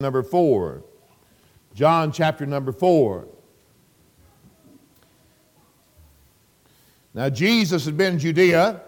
Number 4. John chapter number 4. Now Jesus had been in Judea.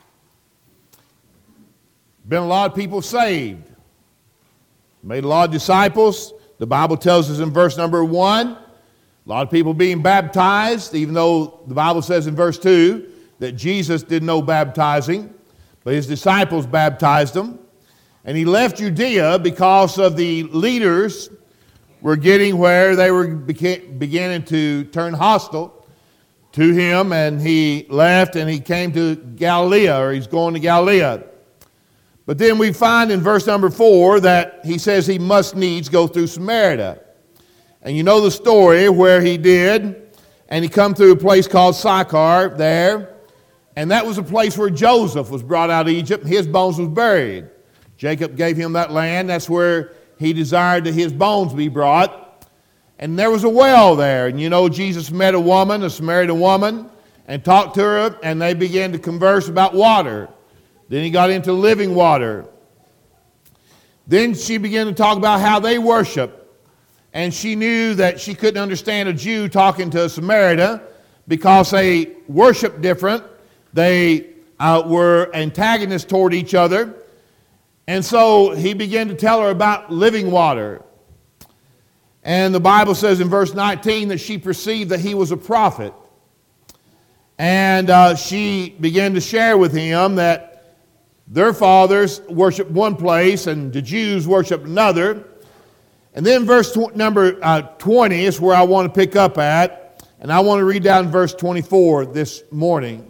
Been a lot of people saved. Made a lot of disciples. The Bible tells us in verse number 1, a lot of people being baptized, even though the Bible says in verse 2 that Jesus did no baptizing, but his disciples baptized them. And he left Judea because of the leaders were getting where they were beginning to turn hostile to him, and he left and he came to Galilee, or he's going to Galilee. But then we find in verse number 4 that he says he must needs go through Samaria. And you know the story where he did, and he come through a place called Sychar there, and that was a place where Joseph was brought out of Egypt, and his bones was buried. Jacob gave him that land. That's where he desired that his bones be brought. And there was a well there. And you know, Jesus met a woman, a Samaritan woman, and talked to her, and they began to converse about water. Then he got into living water. Then she began to talk about how they worship. And she knew that she couldn't understand a Jew talking to a Samaritan because they worshiped different. They were antagonists toward each other. And so he began to tell her about living water. And the Bible says in verse 19 that she perceived that he was a prophet. And she began to share with him that their fathers worshiped one place and the Jews worshiped another. And then verse number 20 is where I want to pick up at. And I want to read down verse 24 this morning.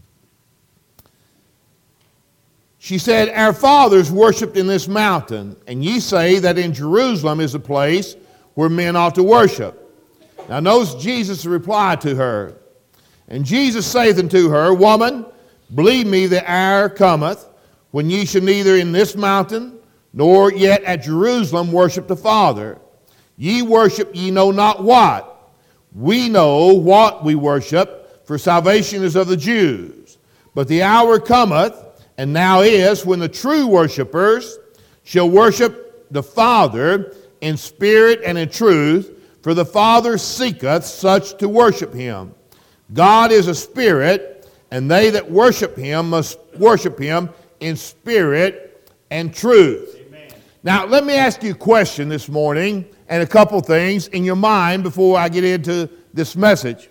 She said, "Our fathers worshipped in this mountain, and ye say that in Jerusalem is a place where men ought to worship." Now notice Jesus' reply to her. "And Jesus saith unto her, Woman, believe me, the hour cometh, when ye shall neither in this mountain, nor yet at Jerusalem worship the Father. Ye worship ye know not what. We know what we worship, for salvation is of the Jews. But the hour cometh, and now is, when the true worshipers shall worship the Father in spirit and in truth, for the Father seeketh such to worship him. God is a spirit, and they that worship him must worship him in spirit and truth." Amen. Now, let me ask you a question this morning, and a couple things in your mind before I get into this message.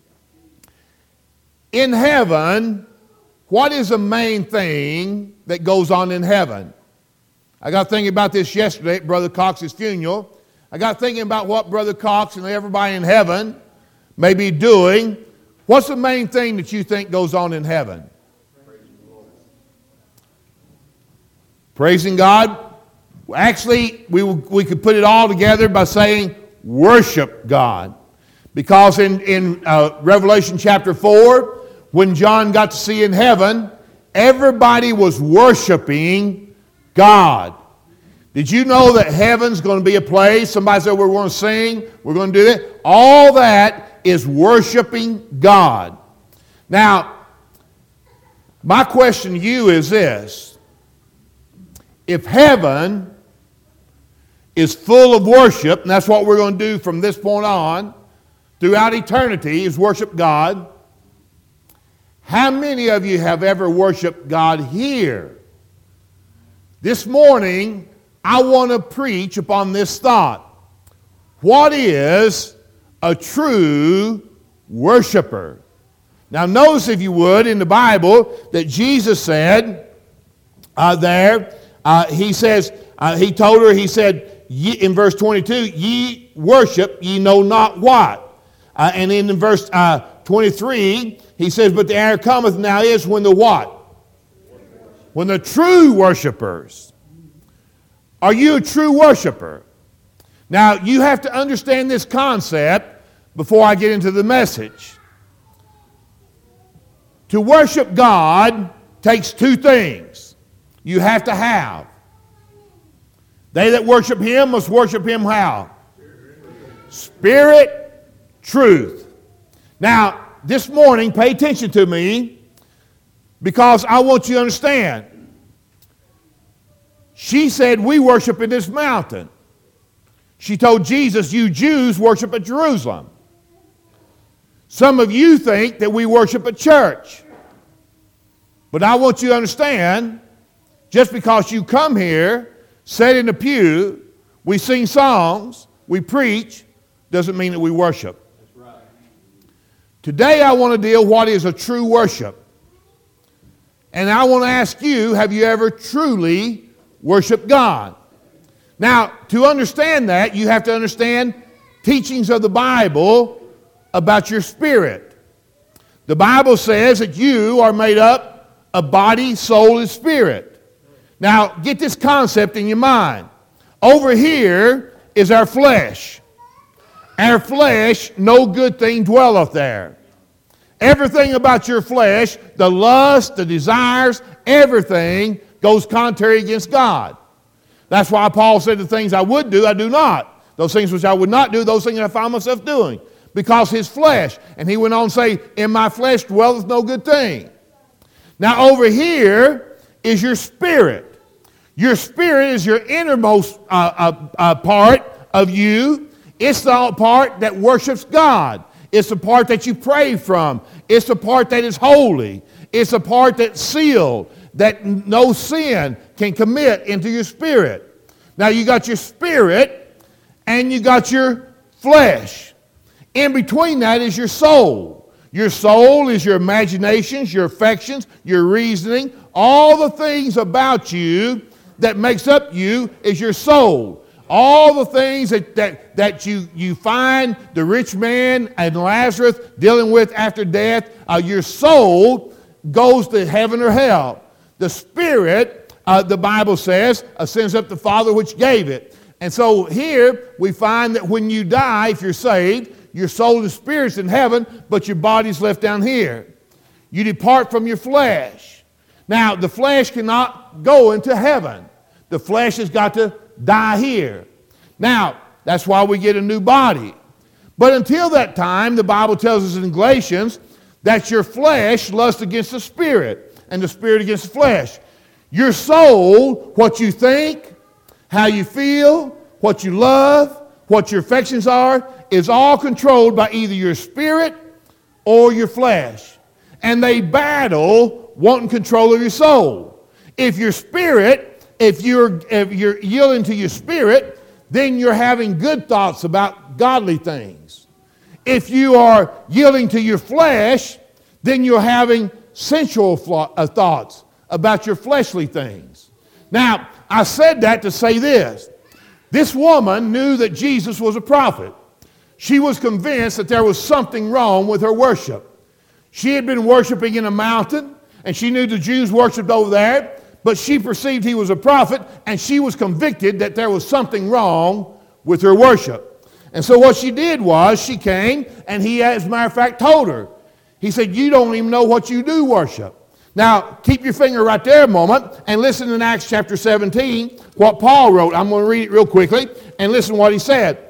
In heaven, what is the main thing that goes on in heaven? I got thinking about this yesterday at Brother Cox's funeral. I got thinking about what Brother Cox and everybody in heaven may be doing. What's the main thing that you think goes on in heaven? Praising God. Actually, we could put it all together by saying worship God. Because in Revelation chapter 4, when John got to see in heaven, everybody was worshiping God. Did you know that heaven's going to be a place? Somebody said, we're going to sing, we're going to do that. All that is worshiping God. Now, my question to you is this. If heaven is full of worship, and that's what we're going to do from this point on, throughout eternity, is worship God, how many of you have ever worshiped God here? This morning, I want to preach upon this thought. What is a true worshiper? Now notice, if you would, in the Bible that Jesus said he says, he told her, he said, in verse 22, ye worship, ye know not what. And in verse 23, he says, but the hour cometh now is when the what? When the true worshipers. Are you a true worshiper? Now, you have to understand this concept before I get into the message. To worship God takes two things. You have to have. They that worship him must worship him how? Spirit, truth. Now, this morning, pay attention to me, because I want you to understand. She said, we worship in this mountain. She told Jesus, you Jews worship at Jerusalem. Some of you think that we worship at church. But I want you to understand, just because you come here, sit in the pew, we sing songs, we preach, doesn't mean that we worship. That's right. Today I want to deal with what is a true worship. And I want to ask you, have you ever truly worshiped God? Now, to understand that, you have to understand teachings of the Bible about your spirit. The Bible says that you are made up of body, soul, and spirit. Now, get this concept in your mind. Over here is our flesh. Our flesh, no good thing dwelleth there. Everything about your flesh, the lust, the desires, everything goes contrary against God. That's why Paul said the things I would do, I do not. Those things which I would not do, those things I find myself doing. Because his flesh. And he went on to say, in my flesh dwelleth no good thing. Now over here is your spirit. Your spirit is your innermost part of you. It's the part that worships God. It's the part that you pray from. It's the part that is holy. It's the part that's sealed, that no sin can commit into your spirit. Now you got your spirit and you got your flesh. In between that is your soul. Your soul is your imaginations, your affections, your reasoning. All the things about you that makes up you is your soul. All the things that you find the rich man and Lazarus dealing with after death, your soul goes to heaven or hell. The spirit, the Bible says, ascends up to the Father which gave it. And so here we find that when you die, if you're saved, your soul and spirit's in heaven, but your body's left down here. You depart from your flesh. Now, the flesh cannot go into heaven. The flesh has got to die here. Now, that's why we get a new body. But until that time, the Bible tells us in Galatians that your flesh lusts against the spirit, and the spirit against the flesh. Your soul, what you think, how you feel, what you love, what your affections are, is all controlled by either your spirit or your flesh. And they battle wanting control of your soul. If your spirit, if you're yielding to your spirit, then you're having good thoughts about godly things. If you are yielding to your flesh, then you're having sensual thoughts about your fleshly things. Now, I said that to say this. This woman knew that Jesus was a prophet. She was convinced that there was something wrong with her worship. She had been worshiping in a mountain, and she knew the Jews worshiped over there, but she perceived he was a prophet, and she was convicted that there was something wrong with her worship. And so what she did was she came, and he, as a matter of fact, told her. He said, you don't even know what you do worship. Now, keep your finger right there a moment and listen in Acts chapter 17, what Paul wrote. I'm going to read it real quickly and listen to what he said.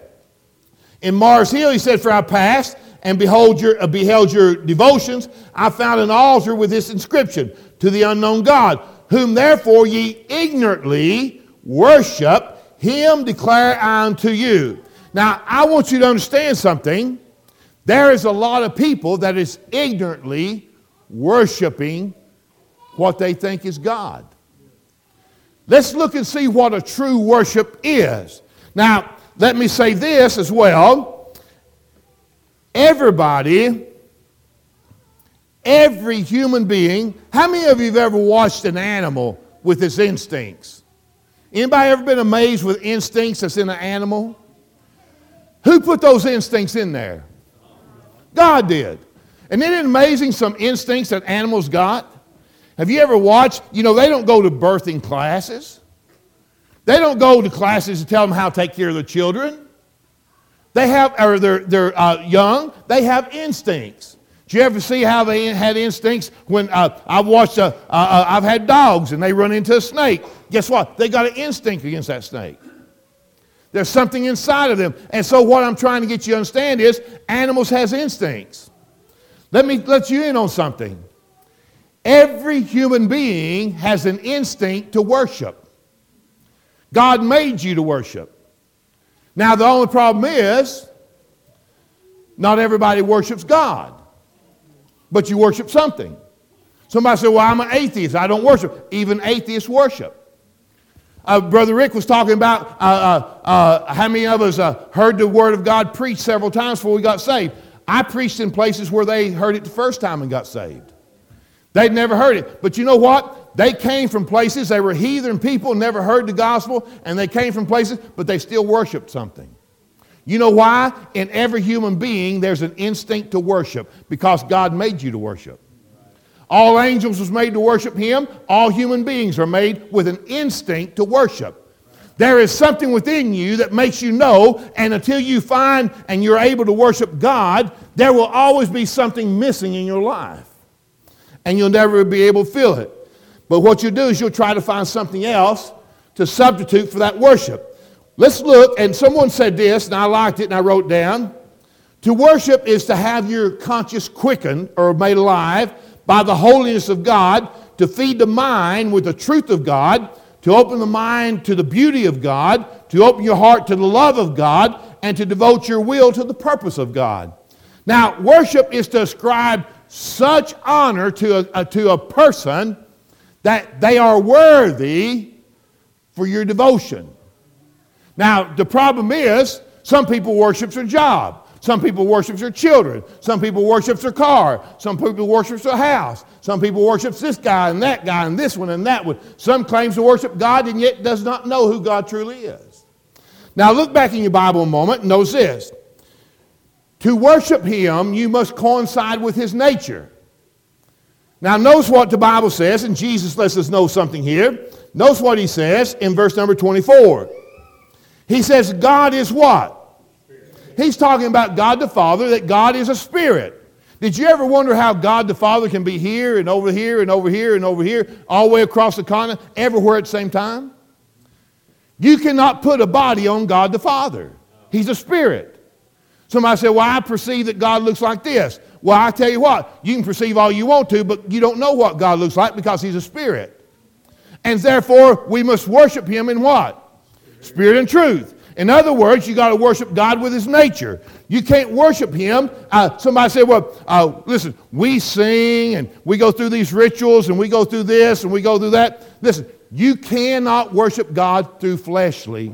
In Mars Hill, he said, for I passed and beheld your devotions. I found an altar with this inscription, to the unknown God, whom therefore ye ignorantly worship, him declare I unto you. Now, I want you to understand something. There is a lot of people that is ignorantly worshiping what they think is God. Let's look and see what a true worship is. Now, let me say this as well. Everybody, every human being, how many of you have ever watched an animal with its instincts? Anybody ever been amazed with instincts that's in an animal? Who put those instincts in there? God did. And isn't it amazing some instincts that animals got? Have you ever watched, they don't go to birthing classes. They don't go to classes to tell them how to take care of their children. They have, or they're young, they have instincts. Did you ever see how they had instincts when I've had dogs and they run into a snake? Guess what? They got an instinct against that snake. There's something inside of them. And so what I'm trying to get you to understand is animals has instincts. Let me let you in on something. Every human being has an instinct to worship. God made you to worship. Now, the only problem is, not everybody worships God, but you worship something. Somebody said, well, I'm an atheist. I don't worship. Even atheists worship. Brother Rick was talking about how many of us heard the Word of God preached several times before we got saved. I preached in places where they heard it the first time and got saved. They'd never heard it. But you know what? They came from places, they were heathen people, never heard the gospel, and they came from places, but they still worshiped something. You know why? In every human being, there's an instinct to worship because God made you to worship. All angels was made to worship him. All human beings are made with an instinct to worship. There is something within you that makes you know, and until you find and you're able to worship God, there will always be something missing in your life. And you'll never be able to feel it. But what you'll do is you'll try to find something else to substitute for that worship. Let's look, and someone said this, and I liked it, and I wrote down. To worship is to have your conscience quickened or made alive by the holiness of God, to feed the mind with the truth of God, to open the mind to the beauty of God, to open your heart to the love of God, and to devote your will to the purpose of God. Now, worship is to ascribe such honor to a person that they are worthy for your devotion. Now, the problem is, some people worship their job. Some people worship their children. Some people worship their car. Some people worship their house. Some people worship this guy and this one and that one. Some claims to worship God and yet does not know who God truly is. Now look back in your Bible a moment and notice this. To worship him, you must coincide with his nature. Now notice what the Bible says, and Jesus lets us know something here. Notice what he says in verse number 24. He says, God is what? He's talking about God the Father, that God is a spirit. Did you ever wonder how God the Father can be here and over here and over here and over here, all the way across the continent, everywhere at the same time? You cannot put a body on God the Father. He's a spirit. Somebody said, well, I perceive that God looks like this. Well, I tell you what, you can perceive all you want to, but you don't know what God looks like because he's a spirit. And therefore, we must worship him in what? Spirit and truth. In other words, you got to worship God with his nature. You can't worship him. Somebody said, well, listen, we sing and we go through these rituals and we go through this and we go through that. Listen, you cannot worship God through fleshly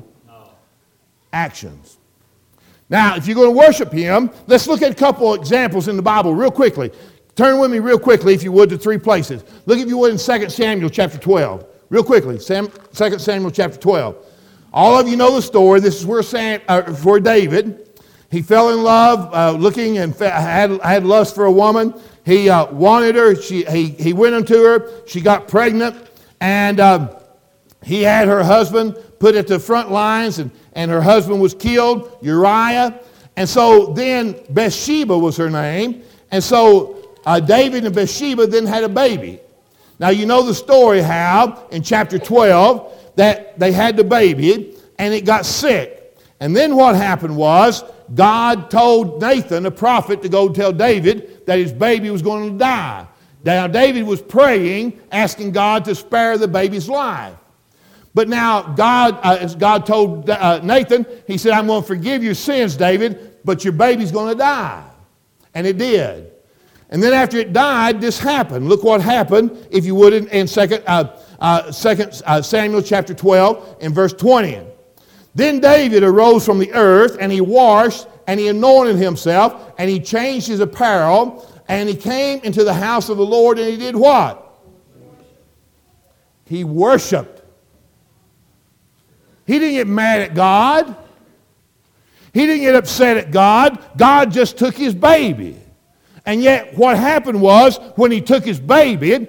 actions. Now, if you're going to worship him, let's look at a couple of examples in the Bible real quickly. Turn with me real quickly, if you would, to three places. Look, if you would, in 2 Samuel chapter 12. Real quickly, 2 Samuel chapter 12. All of you know the story. This is where David, he fell in love, looking and had lust for a woman. He wanted her. He went unto her. She got pregnant, and he had her husband put at the front lines, and her husband was killed, Uriah. And so then Bathsheba was her name. And so David and Bathsheba then had a baby. Now you know the story how in chapter 12 that they had the baby and it got sick. And then what happened was God told Nathan, the prophet, to go tell David that his baby was going to die. Now David was praying, asking God to spare the baby's life. But now God, as God told Nathan, he said, I'm going to forgive your sins, David, but your baby's going to die. And it did. And then after it died, this happened. Look what happened, if you would, in 2 Samuel chapter 12 in verse 20. Then David arose from the earth, and he washed, and he anointed himself, and he changed his apparel, and he came into the house of the Lord, and he did what? He worshiped. He didn't get mad at God. He didn't get upset at God. God just took his baby. And yet what happened was, when he took his baby,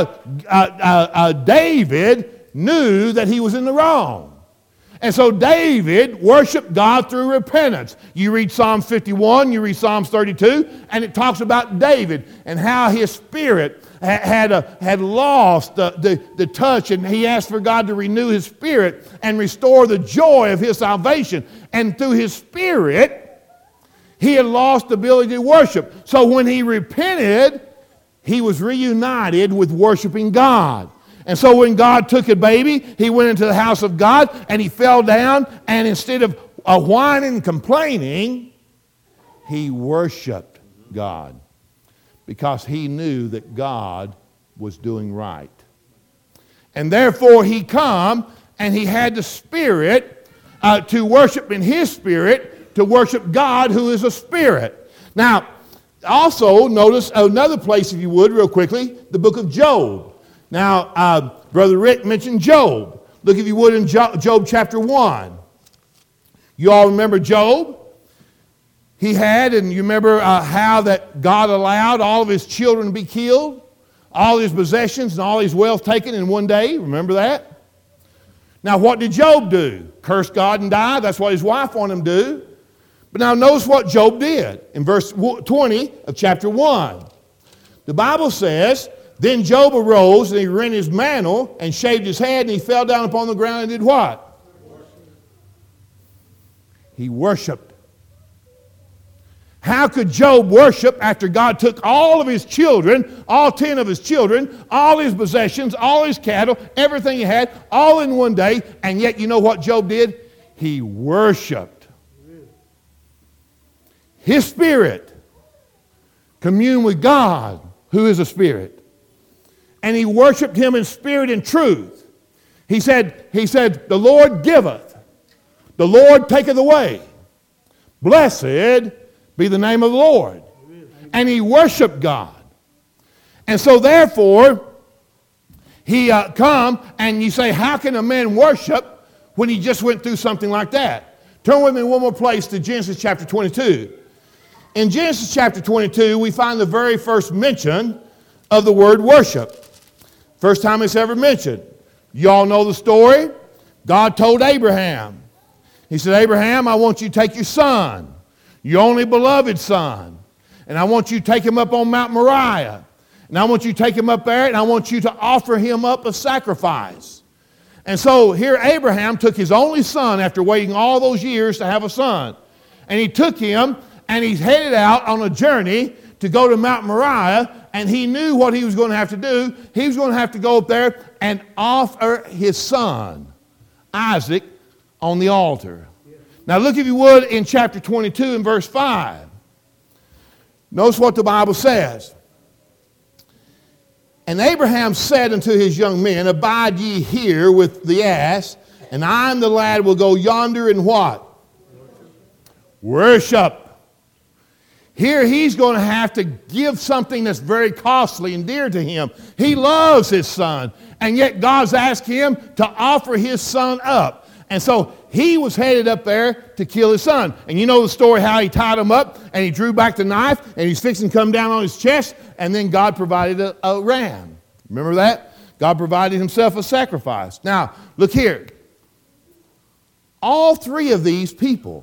David knew that he was in the wrong. And so David worshiped God through repentance. You read Psalm 51, you read Psalms 32, and it talks about David and how his spirit had lost the touch, and he asked for God to renew his spirit and restore the joy of his salvation. And through his spirit, he had lost the ability to worship. So when he repented, he was reunited with worshiping God. And so when God took a baby, he went into the house of God and he fell down, and instead of whining and complaining, he worshiped God because he knew that God was doing right. And therefore he come and he had the Spirit to worship in his spirit, to worship God who is a spirit. Now, also notice another place, if you would, real quickly, the book of Job. Now, Brother Rick mentioned Job. Look, if you would, in Job chapter 1. You all remember Job? He had, and you remember how that God allowed all of his children to be killed, all his possessions and all his wealth taken in one day. Remember that? Now, what did Job do? Curse God and die? That's what his wife wanted him to do. But now notice what Job did in verse 20 of chapter 1. The Bible says, then Job arose and he rent his mantle and shaved his head and he fell down upon the ground and did what? He worshiped. How could Job worship after God took all of his children, all 10 of his children, all his possessions, all his cattle, everything he had, all in one day, and yet you know what Job did? He worshiped. His spirit communed with God, who is a spirit. And he worshiped him in spirit and truth. He said, the Lord giveth, the Lord taketh away. Blessed be the name of the Lord. And he worshiped God. And so therefore, he come and you say, how can a man worship when he just went through something like that? Turn with me one more place to Genesis chapter 22. In Genesis chapter 22, we find the very first mention of the word worship. First time it's ever mentioned. You all know the story. God told Abraham. He said, Abraham, I want you to take your son, your only beloved son, and I want you to take him up on Mount Moriah. And I want you to take him up there, and I want you to offer him up a sacrifice. And so here Abraham took his only son after waiting all those years to have a son. And he took him, and he's headed out on a journey to go to Mount Moriah, and he knew what he was going to have to do. He was going to have to go up there and offer his son, Isaac, on the altar. Now look, if you would, in chapter 22 and verse 5. Notice what the Bible says. And Abraham said unto his young men, abide ye here with the ass, and I and the lad will go yonder and what? Worship. Here he's going to have to give something that's very costly and dear to him. He loves his son, and yet God's asked him to offer his son up. And so he was headed up there to kill his son. And you know the story how he tied him up, and he drew back the knife, and he's fixing to come down on his chest, and then God provided a ram. Remember that? God provided himself a sacrifice. Now, look here. All three of these people,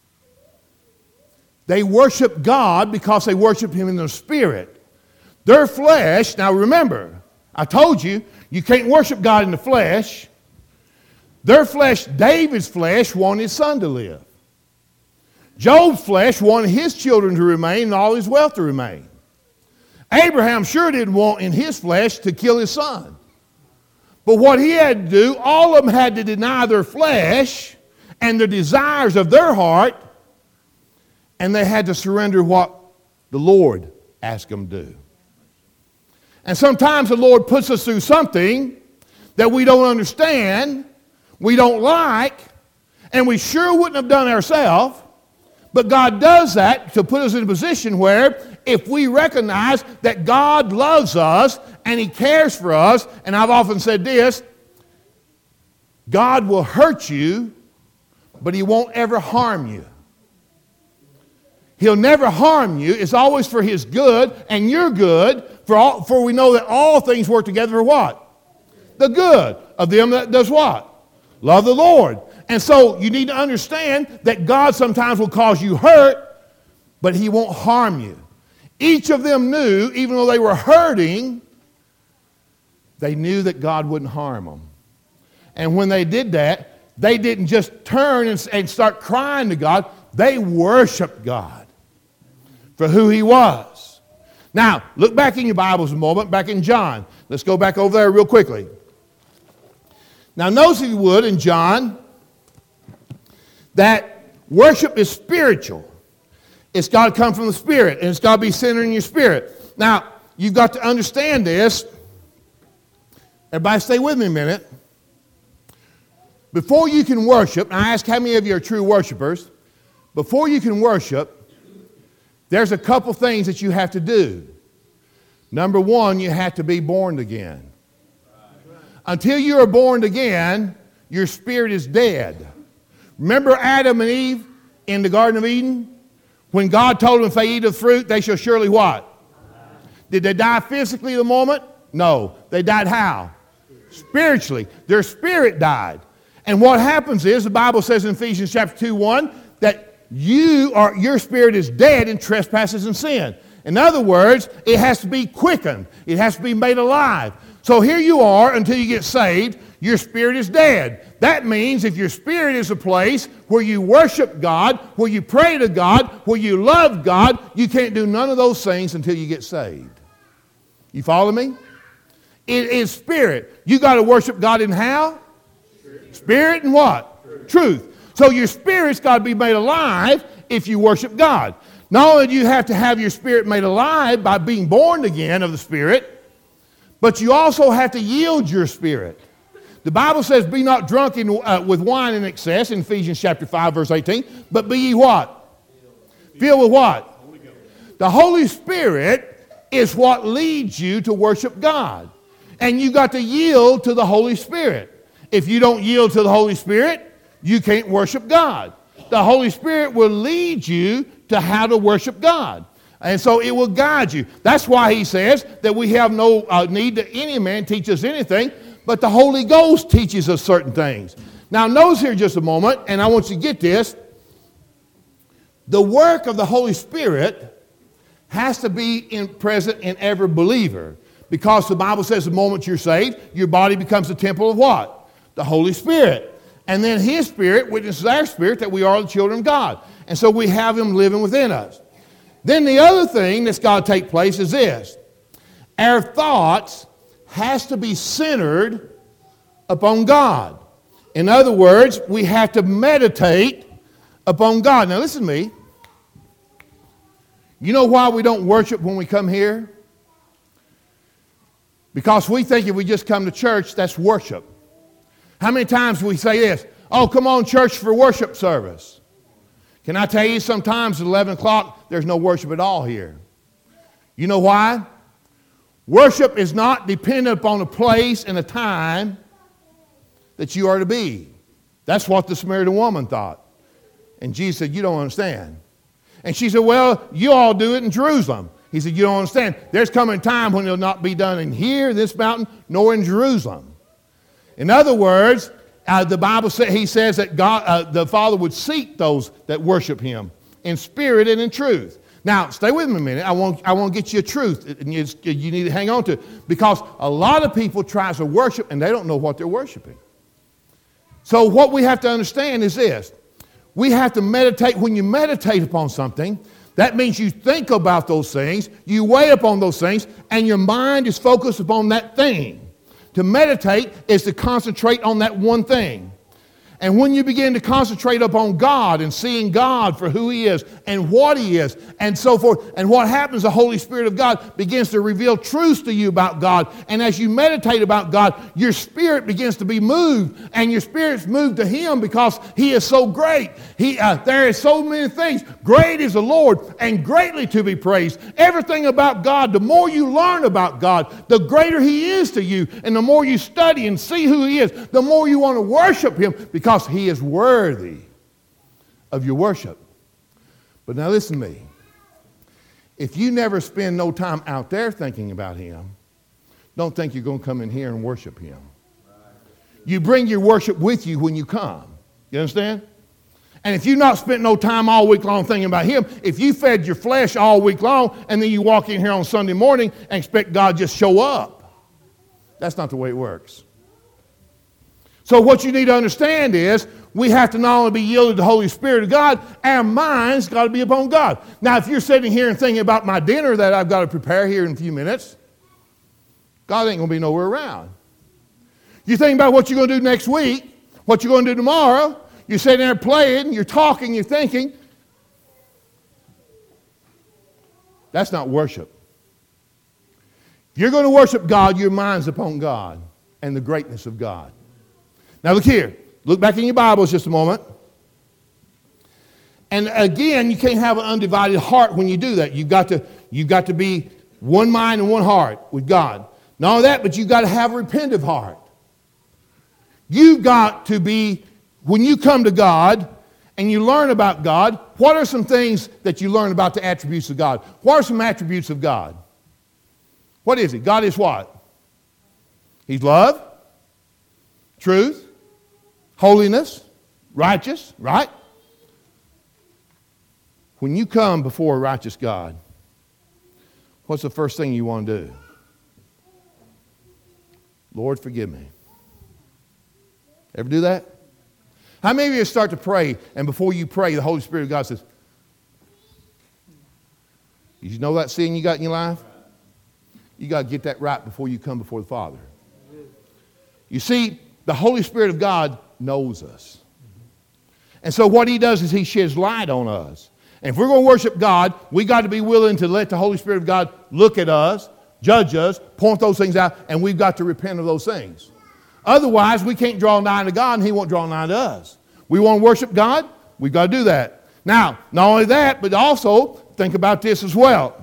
they worship God because they worship him in their spirit. Their flesh, now remember, I told you, you can't worship God in the flesh. Their flesh, David's flesh, wanted his son to live. Job's flesh wanted his children to remain and all his wealth to remain. Abraham sure didn't want in his flesh to kill his son. But what he had to do, all of them had to deny their flesh and the desires of their heart, and they had to surrender what the Lord asked them to do. And sometimes the Lord puts us through something that we don't understand, we don't like, and we sure wouldn't have done ourselves. But God does that to put us in a position where if we recognize that God loves us and he cares for us, and I've often said this, God will hurt you, but he won't ever harm you. He'll never harm you. It's always for his good and your good, for we know that all things work together for what? The good of them that does what? Love the Lord. And so you need to understand that God sometimes will cause you hurt, but he won't harm you. Each of them knew, even though they were hurting, they knew that God wouldn't harm them. And when they did that, they didn't just turn and start crying to God. They worshiped God for who he was. Now, look back in your Bibles a moment, back in John. Let's go back over there real quickly. Now, notice if you would in John that Worship is spiritual. It's got to come from the Spirit, and it's got to be centered in your spirit. Now, you've got to understand this. Everybody stay with me a minute. Before you can worship, and I ask how many of you are true worshipers, before you can worship, there's a couple things that you have to do. Number one, you have to be born again. Until you are born again, your spirit is dead. Remember Adam and Eve in the Garden of Eden? When God told them if they eat of the fruit, they shall surely what? Did they die physically the moment? No. They died how? Spiritually. Their spirit died. And what happens is, the Bible says in Ephesians chapter 2:1, that your spirit is dead in trespasses and sin. In other words, it has to be quickened. It has to be made alive. So here you are until you get saved. Your spirit is dead. That means if your spirit is a place where you worship God, where you pray to God, where you love God, you can't do none of those things until you get saved. You follow me? It is spirit. You got to worship God in how? Spirit and what? Truth. So your spirit's got to be made alive if you worship God. Not only do you have to have your spirit made alive by being born again of the Spirit, but you also have to yield your spirit. The Bible says, be not drunk with wine in excess, in Ephesians chapter 5, verse 18, but be ye what? Filled with what? The Holy Spirit is what leads you to worship God. And you got to yield to the Holy Spirit. If you don't yield to the Holy Spirit, you can't worship God. The Holy Spirit will lead you to how to worship God. And so it will guide you. That's why he says that we have no need that any man teach us anything, but the Holy Ghost teaches us certain things. Now notice here just a moment, and I want you to get this. The work of the Holy Spirit has to be present in every believer, because the Bible says the moment you're saved, your body becomes the temple of what? The Holy Spirit. And then his Spirit witnesses our spirit that we are the children of God. And so we have him living within us. Then the other thing that's got to take place is this. Our thoughts has to be centered upon God. In other words, we have to meditate upon God. Now listen to me. You know why we don't worship when we come here? Because we think if we just come to church, that's worship. How many times we say this? Oh, come on, church, for worship service. Can I tell you, sometimes at 11 o'clock, there's no worship at all here. You know why? Worship is not dependent upon a place and a time that you are to be. That's what the Samaritan woman thought. And Jesus said, you don't understand. And she said, well, you all do it in Jerusalem. He said, you don't understand. There's coming a time when it'll not be done in here, this mountain, nor in Jerusalem. In other words, the Bible says, he says that God, the Father would seek those that worship him in spirit and in truth. Now, stay with me a minute. I want to get you a truth. And you need to hang on to it. Because a lot of people try to worship and they don't know what they're worshiping. So what we have to understand is this. We have to meditate. When you meditate upon something, that means you think about those things, you weigh upon those things, and your mind is focused upon that thing. To meditate is to concentrate on that one thing. And when you begin to concentrate upon God and seeing God for who he is and what he is and so forth, and what happens, the Holy Spirit of God begins to reveal truths to you about God. And as you meditate about God, your spirit begins to be moved, and your spirit's moved to him because he is so great. There is so many things. Great is the Lord and greatly to be praised. Everything about God, the more you learn about God, the greater he is to you. And the more you study and see who he is, the more you want to worship him, because he is worthy of your worship. But now listen to me. If you never spend no time out there thinking about him, don't think you're going to come in here and worship him. You bring your worship with you when you come. You understand? And if you've not spent no time all week long thinking about him, if you fed your flesh all week long and then you walk in here on Sunday morning and expect God to just show up, that's not the way it works. So what you need to understand is we have to not only be yielded to the Holy Spirit of God, our mind's got to be upon God. Now, if you're sitting here and thinking about my dinner that I've got to prepare here in a few minutes, God ain't going to be nowhere around. You think about what you're going to do next week, what you're going to do tomorrow, You're sitting there playing, you're talking, you're thinking. That's not worship. If you're going to worship God, your mind's upon God and the greatness of God. Now look here. Look back in your Bibles just a moment. And again, you can't have an undivided heart when you do that. You've got to be one mind and one heart with God. Not only that, but you've got to have a repentant heart. You've got to be, when you come to God and you learn about God, what are some things that you learn about the attributes of God? What are some attributes of God? What is it? God is what? He's love, truth, holiness, righteous, right? When you come before a righteous God, what's the first thing you want to do? Lord, forgive me. Ever do that? How many of you start to pray, and before you pray, the Holy Spirit of God says, you know that sin you got in your life? You got to get that right before you come before the Father. You see, the Holy Spirit of God knows us. And so what he does is he sheds light on us. And if we're going to worship God, we got to be willing to let the Holy Spirit of God look at us, judge us, point those things out, and we've got to repent of those things. Otherwise, we can't draw nigh to God, and he won't draw nigh to us. We want to worship God, we've got to do that. Now, not only that, but also think about this as well.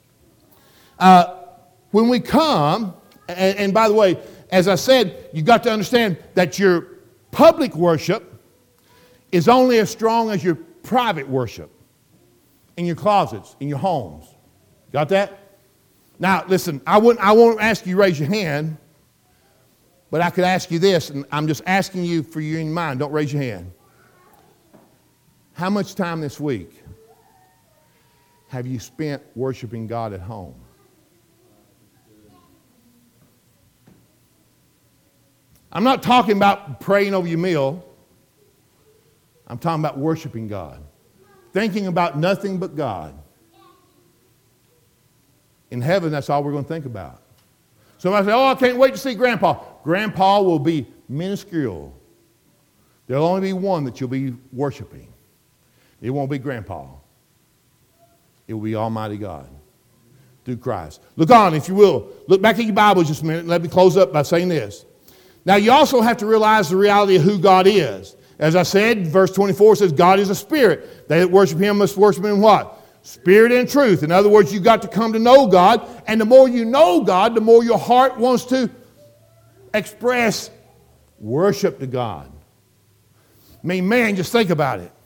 When we come, and by the way, as I said, you've got to understand that your public worship is only as strong as your private worship in your closets, in your homes. Got that? Now, listen, I won't ask you to raise your hand, but I could ask you this, and I'm just asking you for your in mind. Don't raise your hand. How much time this week have you spent worshiping God at home? I'm not talking about praying over your meal. I'm talking about worshiping God. Thinking about nothing but God. In heaven, that's all we're going to think about. Somebody say, oh, I can't wait to see Grandpa. Grandpa will be minuscule. There'll only be one that you'll be worshiping. It won't be Grandpa. It will be Almighty God through Christ. Look on, if you will. Look back at your Bible just a minute. Let me close up by saying this. Now, you also have to realize the reality of who God is. As I said, verse 24 says, God is a spirit. They that worship him must worship him in what? Spirit and truth. In other words, you've got to come to know God. And the more you know God, the more your heart wants to express worship to God. I mean, man, just think about it.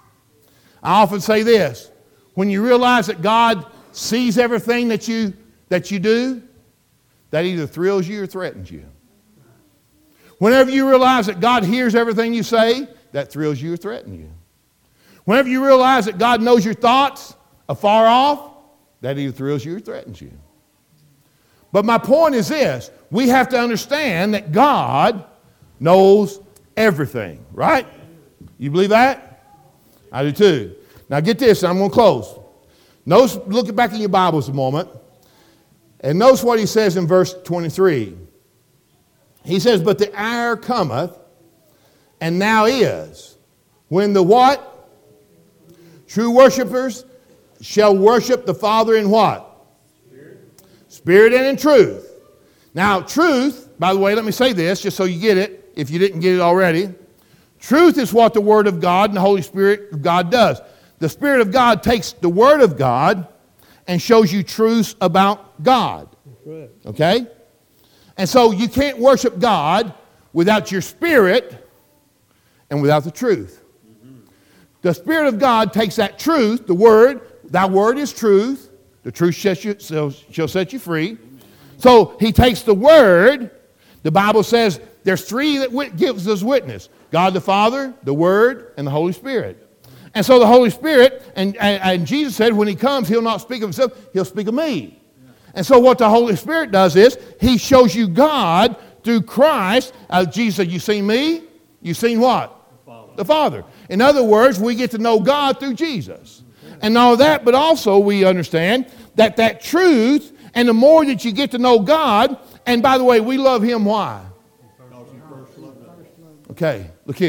I often say this. When you realize that God sees everything that you do, that either thrills you or threatens you. Whenever you realize that God hears everything you say, that thrills you or threatens you. Whenever you realize that God knows your thoughts afar off, that either thrills you or threatens you. But my point is this. We have to understand that God knows everything, right? You believe that? I do too. Now get this, and I'm going to close. Notice, look back in your Bibles a moment, and notice what he says in verse 23. He says, but the hour cometh, and now is, when the what? True worshipers shall worship the Father in what? Spirit and in truth. Now, truth, by the way, let me say this, just so you get it, if you didn't get it already. Truth is what the Word of God and the Holy Spirit of God does. The Spirit of God takes the Word of God and shows you truths about God. Okay? And so you can't worship God without your spirit and without the truth. The Spirit of God takes that truth, the Word, thy Word is truth. The truth shall set you free. So he takes the Word. The Bible says there's three that gives us witness. God the Father, the Word, and the Holy Spirit. And so the Holy Spirit, and Jesus said when he comes, he'll not speak of himself, he'll speak of me. And so what the Holy Spirit does is he shows you God through Christ. Jesus said, you seen me? You seen what? The Father. In other words, we get to know God through Jesus. And all that, but also we understand that truth, and the more that you get to know God, and by the way, we love him, why? Okay, look here.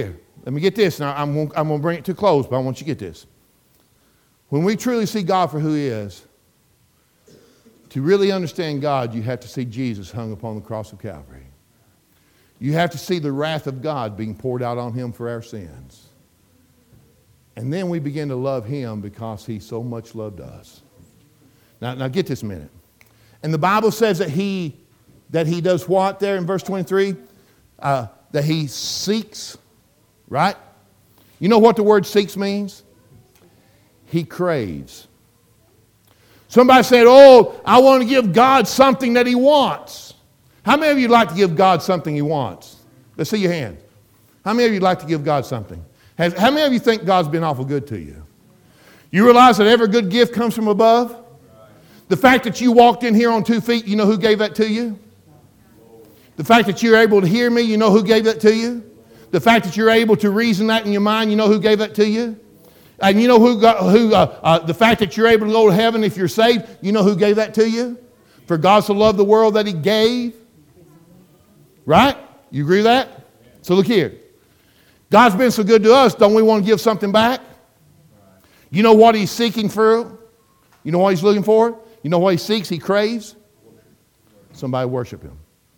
Let me get this. Now, I'm going to bring it to a close, but I want you to get this. When we truly see God for who he is, to really understand God, you have to see Jesus hung upon the cross of Calvary. You have to see the wrath of God being poured out on him for our sins. And then we begin to love him because he so much loved us. Now get this a minute. And the Bible says that he does what there in verse 23? That he seeks, right? You know what the word seeks means? He craves. Somebody said, oh, I want to give God something that he wants. How many of you like to give God something he wants? Let's see your hand. How many of you like to give God something? How many of you think God's been awful good to you? You realize that every good gift comes from above? The fact that you walked in here on 2 feet, you know who gave that to you? The fact that you're able to hear me, you know who gave that to you? The fact that you're able to reason that in your mind, you know who gave that to you? And you know the fact that you're able to go to heaven if you're saved, you know who gave that to you? For God so loved the world that he gave. Right? You agree with that? So look here. God's been so good to us, don't we want to give something back? You know what he's seeking for? You know what he's looking for? You know what he seeks, he craves? Somebody worship him.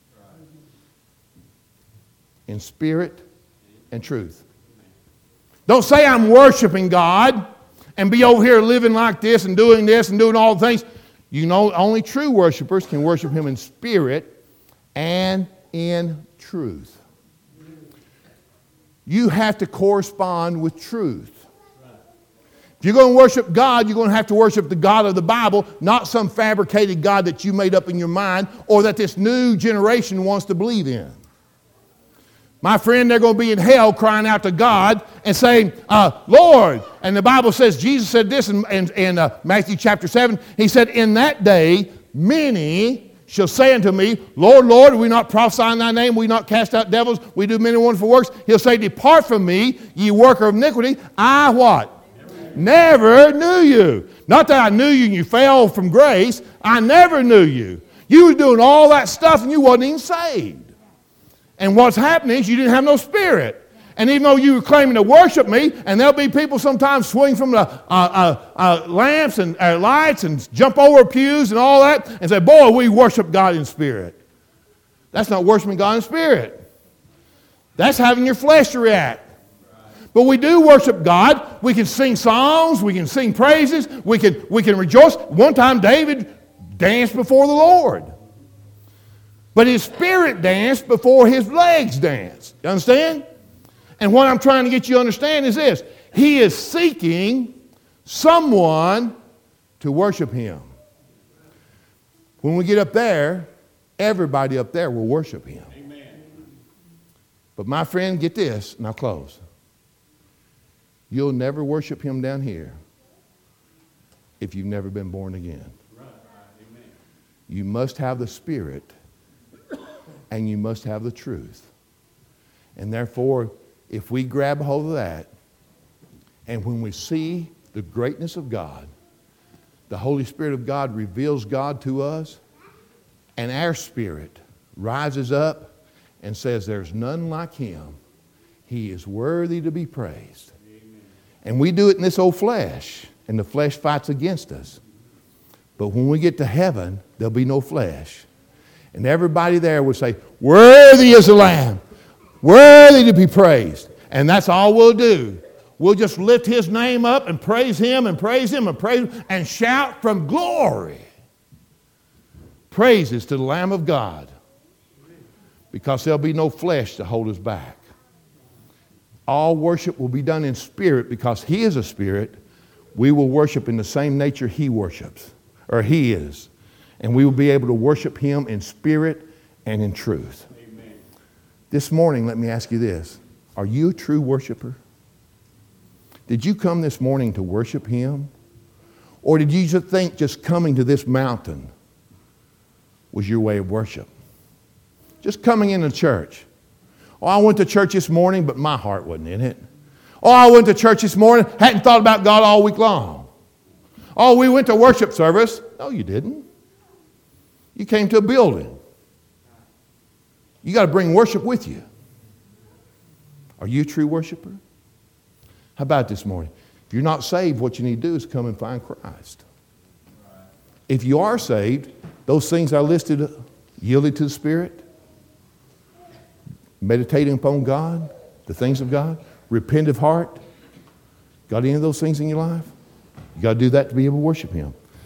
In spirit and truth. Don't say I'm worshiping God and be over here living like this and doing all the things. You know, only true worshipers can worship him in spirit and in truth. You have to correspond with truth. If you're going to worship God, you're going to have to worship the God of the Bible, not some fabricated God that you made up in your mind or that this new generation wants to believe in. My friend, they're going to be in hell crying out to God and saying, Lord. And the Bible says, Jesus said this in Matthew chapter 7. He said, in that day, many shall say unto me, Lord, Lord, do we not prophesy in thy name? We not cast out devils? We do many wonderful works? He'll say, depart from me, ye worker of iniquity. I what? Never knew you. Not that I knew you and you fell from grace. I never knew you. You were doing all that stuff and you wasn't even saved. And what's happening is you didn't have no spirit. And even though you were claiming to worship me, and there'll be people sometimes swing from the lamps and lights and jump over pews and all that and say, boy, we worship God in spirit. That's not worshiping God in spirit. That's having your flesh react. But we do worship God. We can sing songs. We can sing praises. We can rejoice. One time David danced before the Lord. But his spirit danced before his legs danced. You understand? And what I'm trying to get you to understand is this. He is seeking someone to worship him. When we get up there, everybody up there will worship him. Amen. But my friend, get this, and I'll close. You'll never worship him down here if you've never been born again. Right. Amen. You must have the Spirit and you must have the truth. And therefore, if we grab hold of that, and when we see the greatness of God, the Holy Spirit of God reveals God to us, and our spirit rises up and says, there's none like him. He is worthy to be praised. Amen. And we do it in this old flesh, and the flesh fights against us. But when we get to heaven, there'll be no flesh. And everybody there will say, worthy is the Lamb, worthy to be praised. And that's all we'll do. We'll just lift his name up and praise him and praise him and praise him and shout from glory. Praises to the Lamb of God. Because there'll be no flesh to hold us back. All worship will be done in spirit because he is a spirit. We will worship in the same nature he worships, or he is. And we will be able to worship him in spirit and in truth. Amen. This morning, let me ask you this. Are you a true worshiper? Did you come this morning to worship him? Or did you just think just coming to this mountain was your way of worship? Just coming into church. Oh, I went to church this morning, but my heart wasn't in it. Oh, I went to church this morning, hadn't thought about God all week long. Oh, we went to worship service. No, you didn't. You came to a building. You got to bring worship with you. Are you a true worshiper? How about this morning? If you're not saved, what you need to do is come and find Christ. If you are saved, those things I listed, yielded to the Spirit, meditating upon God, the things of God, repentant heart, got any of those things in your life? You got to do that to be able to worship Him.